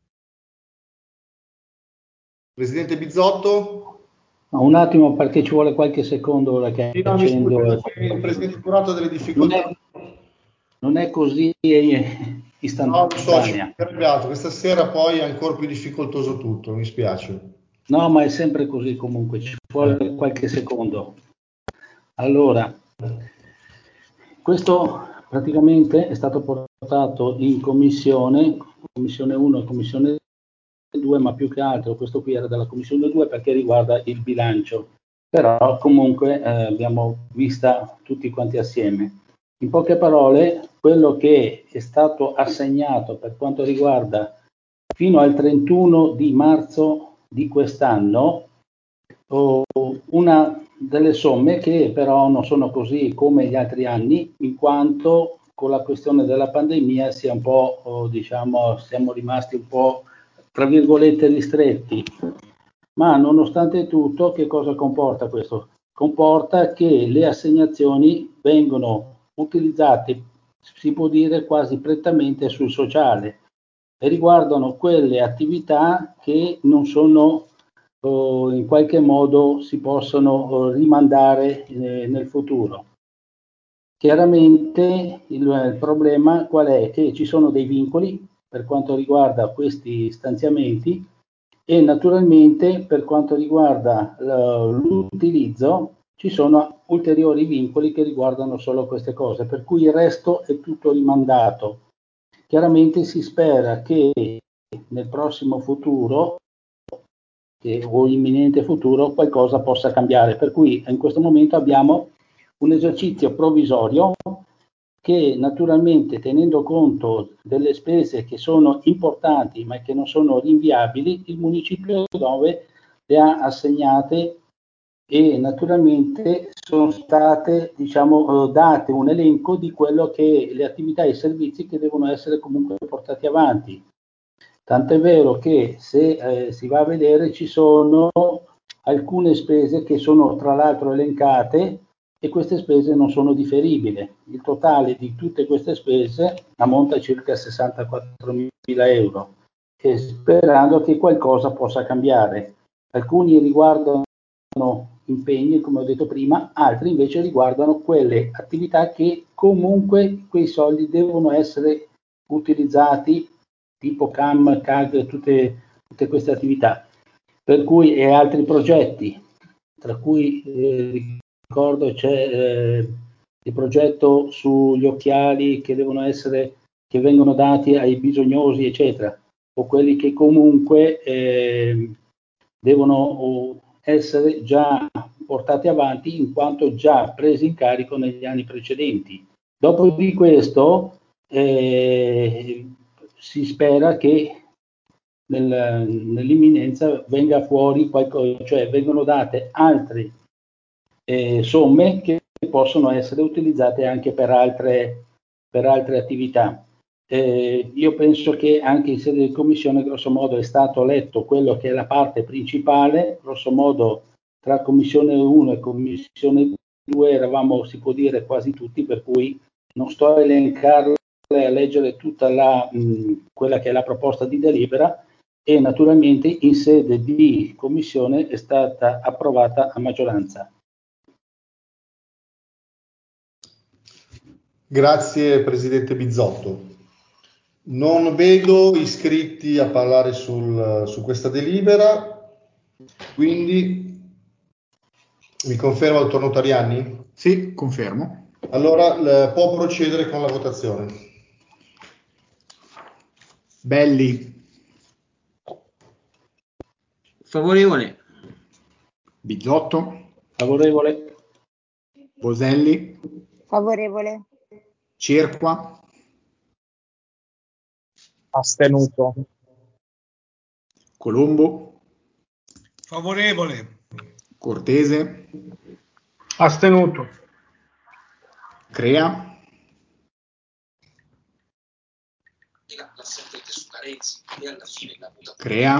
Presidente Bizzotto?
Un attimo perché ci vuole qualche secondo ora che
Sì, no,
accendo.
il Presidente Turato ha delle difficoltà.
Non è così istantanea.
No, lo so, ci è arrabbiato. Questa sera poi è ancora più difficoltoso tutto, mi spiace.
No, ma è sempre così comunque, ci vuole qualche secondo. Allora, questo praticamente è stato portato in commissione 1 e commissione 2, ma più che altro questo qui era della commissione 2 perché riguarda il bilancio, però comunque abbiamo vista tutti quanti assieme. In poche parole, quello che è stato assegnato per quanto riguarda fino al 31 di marzo di quest'anno una
delle somme che però non sono così come gli altri anni, in quanto con la questione della pandemia sia un po', diciamo, siamo rimasti un po', tra virgolette, ristretti. Ma nonostante tutto, che cosa comporta questo? Comporta che le assegnazioni vengono utilizzate, si può dire, quasi prettamente sul sociale e riguardano quelle attività che non sono, in qualche modo, si possono rimandare nel futuro. Chiaramente il problema qual è? Che ci sono dei vincoli per quanto riguarda questi stanziamenti e naturalmente per quanto riguarda l'utilizzo ci sono ulteriori vincoli che riguardano solo queste cose, per cui il resto è tutto rimandato. Chiaramente si spera che nel prossimo futuro o imminente futuro qualcosa possa cambiare, per cui in questo momento abbiamo un esercizio provvisorio che naturalmente, tenendo conto delle spese che sono importanti ma che non sono rinviabili, il municipio dove le ha assegnate e naturalmente sono state, diciamo, date un elenco di quello che le attività e i servizi che devono essere comunque portati avanti. Tant'è vero che se si va a vedere ci sono alcune spese che sono tra l'altro elencate e queste spese non sono differibili. Il totale di tutte queste spese ammonta a circa 64.000 euro, e sperando che qualcosa possa cambiare. Alcuni riguardano impegni, come ho detto prima, altri invece riguardano quelle attività che comunque quei soldi devono essere utilizzati, tipo CAM, CAG, tutte queste attività. Per cui e altri progetti, tra cui ricordo c'è il progetto sugli occhiali che devono essere, che vengono dati ai bisognosi, eccetera, o quelli che comunque devono essere già portati avanti in quanto già presi in carico negli anni precedenti. Dopo di questo si spera che nell'imminenza venga fuori qualcosa, cioè vengono date altre somme che possono essere utilizzate anche per altre attività. Io penso che anche in sede di commissione grosso modo è stato letto quello che è la parte principale, grosso modo tra commissione 1 e commissione 2 eravamo, si può dire, quasi tutti, per cui non sto a elencarle, a leggere tutta quella che è la proposta di delibera, e naturalmente in sede di commissione è stata approvata a maggioranza.
Grazie Presidente Bizzotto. Non vedo iscritti a parlare su questa delibera, quindi mi conferma il dottor Notarianni?
Sì, confermo.
Allora può procedere con la votazione.
Belli.
Favorevole.
Bizzotto.
Favorevole.
Boselli.
Favorevole.
Cerqua.
Astenuto.
Colombo.
Favorevole.
Cortese.
Astenuto.
Crea. Crea.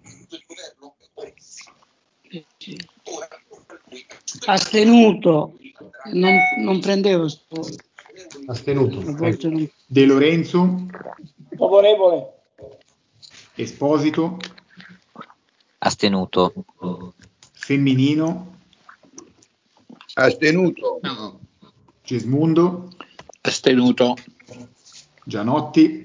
Astenuto. Non prendevo.
Astenuto.
De Lorenzo.
Favorevole.
Esposito.
Astenuto.
Femminino.
Astenuto.
Gismondo.
Astenuto.
Gianotti.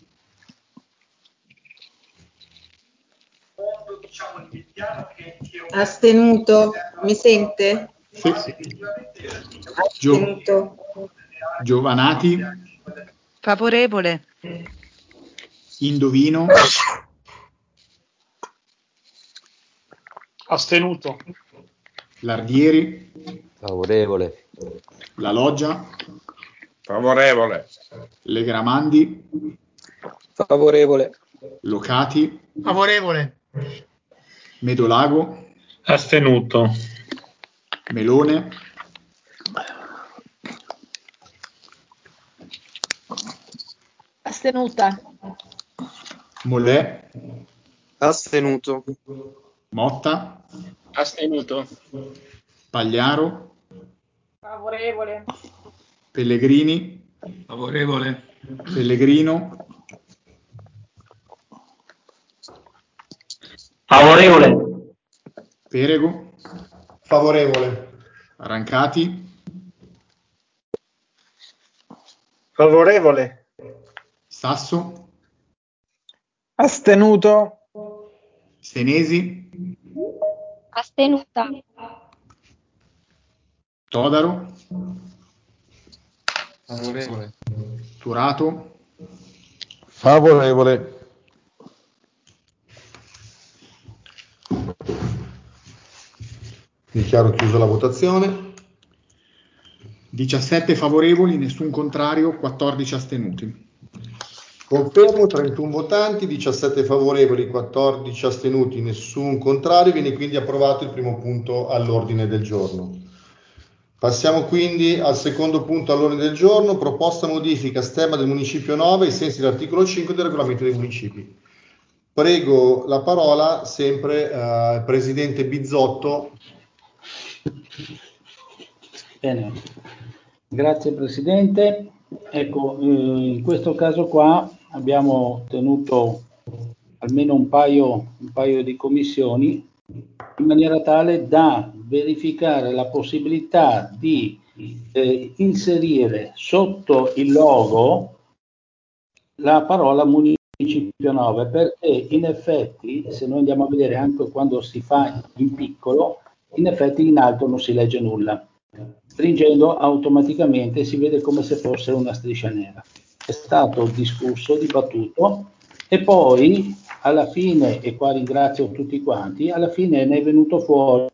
Astenuto, mi sente?
Sì.
Astenuto.
Giovanati.
Favorevole.
Indovino.
Astenuto.
Lardieri.
Favorevole.
La Loggia.
Favorevole.
Legramandi.
Favorevole.
Locati.
Favorevole.
Medolago.
Astenuto.
Melone,
Astenuta.
Molè,
Astenuto.
Motta,
Astenuto.
Pagliaro,
Favorevole.
Pellegrini,
Favorevole.
Pellegrino,
Favorevole.
Perego,
Favorevole.
Rancati,
Favorevole.
Sasso,
Astenuto.
Senesi,
Astenuta.
Todaro,
Favorevole.
Turato,
Favorevole.
Dichiaro chiusa la votazione.
17 favorevoli, nessun contrario, 14 astenuti.
Confermo, 31 votanti, 17 favorevoli, 14 astenuti, nessun contrario. Viene quindi approvato il primo punto all'ordine del giorno. Passiamo quindi al secondo punto all'ordine del giorno, proposta modifica stemma del municipio 9 ai sensi dell'articolo 5 del regolamento dei municipi. Prego la parola sempre al presidente Bizzotto.
Bene, grazie Presidente. Ecco, in questo caso qua abbiamo tenuto almeno un paio di commissioni in maniera tale da verificare la possibilità di inserire sotto il logo la parola municipio 9, perché in effetti, se noi andiamo a vedere anche quando si fa in piccolo, in effetti in alto non si legge nulla. Stringendo automaticamente si vede come se fosse una striscia nera. È stato discusso, dibattuto e poi alla fine, e qua ringrazio tutti quanti, alla fine ne è venuto fuori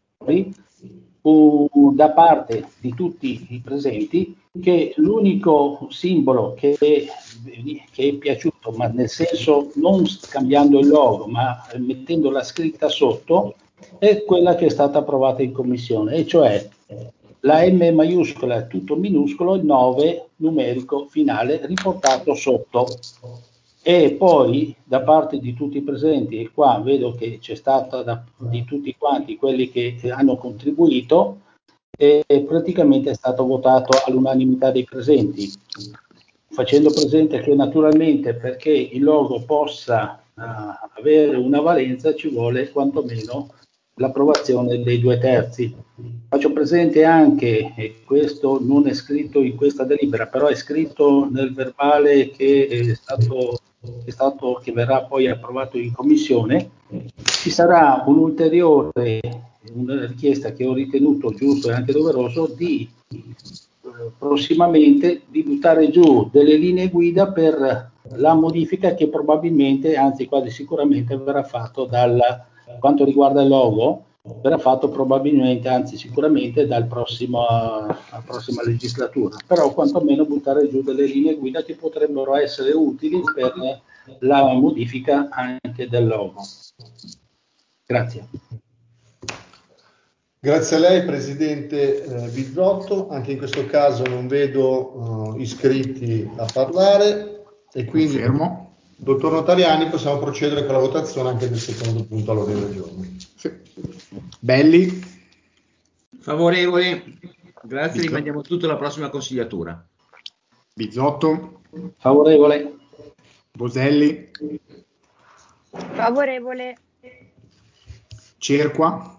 da parte di tutti i presenti che l'unico simbolo che è piaciuto, ma nel senso non cambiando il logo, ma mettendo la scritta sotto, è quella che è stata approvata in commissione, e cioè la M maiuscola tutto minuscolo, il 9 numerico finale riportato sotto. E poi da parte di tutti i presenti, e qua vedo che c'è stata di tutti quanti quelli che hanno contribuito, e praticamente è stato votato all'unanimità dei presenti, facendo presente che naturalmente perché il logo possa avere una valenza ci vuole quantomeno l'approvazione dei 2/3. Faccio presente anche, e questo non è scritto in questa delibera, però è scritto nel verbale che che verrà poi approvato in commissione, ci sarà una richiesta che ho ritenuto giusto e anche doveroso di prossimamente di buttare giù delle linee guida per la modifica che probabilmente, anzi quasi sicuramente verrà fatto quanto riguarda il logo, verrà fatto probabilmente, anzi sicuramente alla prossima legislatura, però quantomeno buttare giù delle linee guida che potrebbero essere utili per la modifica anche del logo. Grazie.
Grazie a lei Presidente Bizzotto, anche in questo caso non vedo iscritti a parlare e quindi
Confermo.
Dottor Notariani possiamo procedere con la votazione anche del secondo punto all'ordine del giorno.
Sì. Belli,
Favorevoli. Grazie, rimandiamo tutto alla prossima consigliatura.
Bizzotto,
Favorevole.
Boselli,
Favorevole.
Cerqua,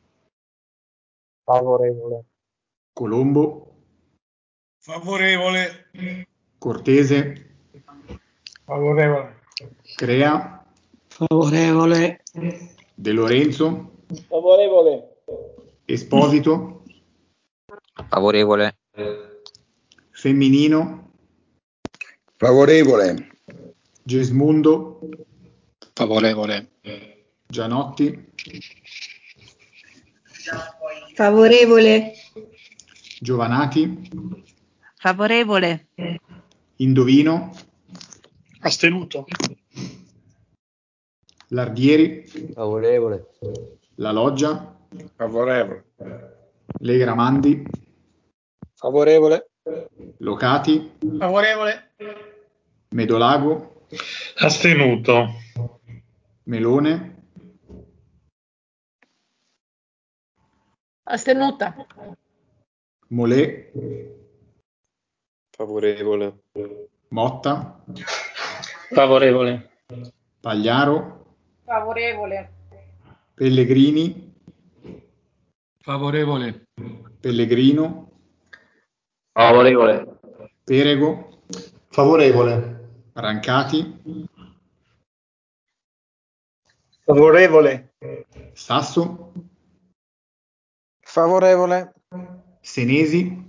Favorevole.
Colombo,
Favorevole.
Cortese,
Favorevole.
Crea,
Favorevole.
De Lorenzo,
Favorevole.
Esposito,
Favorevole.
Femminino,
Favorevole.
Gesmundo,
Favorevole.
Gianotti,
Favorevole.
Giovanati,
Favorevole.
Indovino,
Astenuto.
Lardieri,
Favorevole.
La Loggia,
Favorevole.
Legramandi,
Favorevole.
Locati,
Favorevole.
Medolago,
Astenuto.
Melone,
Astenuta.
Molé,
Favorevole.
Motta,
Favorevole.
Pagliaro,
Favorevole.
Pellegrini,
Favorevole.
Pellegrino,
Favorevole.
Perego,
Favorevole.
Rancati,
Favorevole.
Sasso,
Favorevole.
Senesi,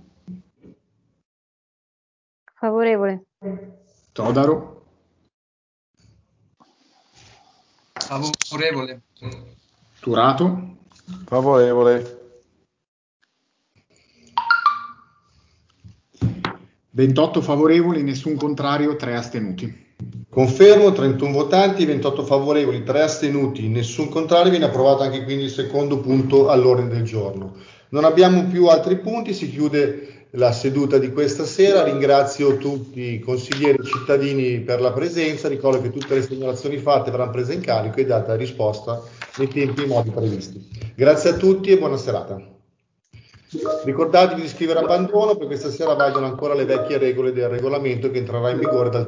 Favorevole.
Todaro,
Favorevole.
Turato,
Favorevole.
28 favorevoli, nessun contrario, 3 astenuti.
Confermo, 31 votanti, 28 favorevoli, 3 astenuti, nessun contrario, viene approvato anche quindi il secondo punto all'ordine del giorno. Non abbiamo più altri punti, si chiude la seduta di questa sera. Ringrazio tutti i consiglieri cittadini per la presenza, ricordo che tutte le segnalazioni fatte verranno prese in carico e data risposta nei tempi e modi previsti. Grazie a tutti e buona serata. Ricordatevi di iscrivere abbandono, per questa sera valgono ancora le vecchie regole del regolamento che entrerà in vigore dal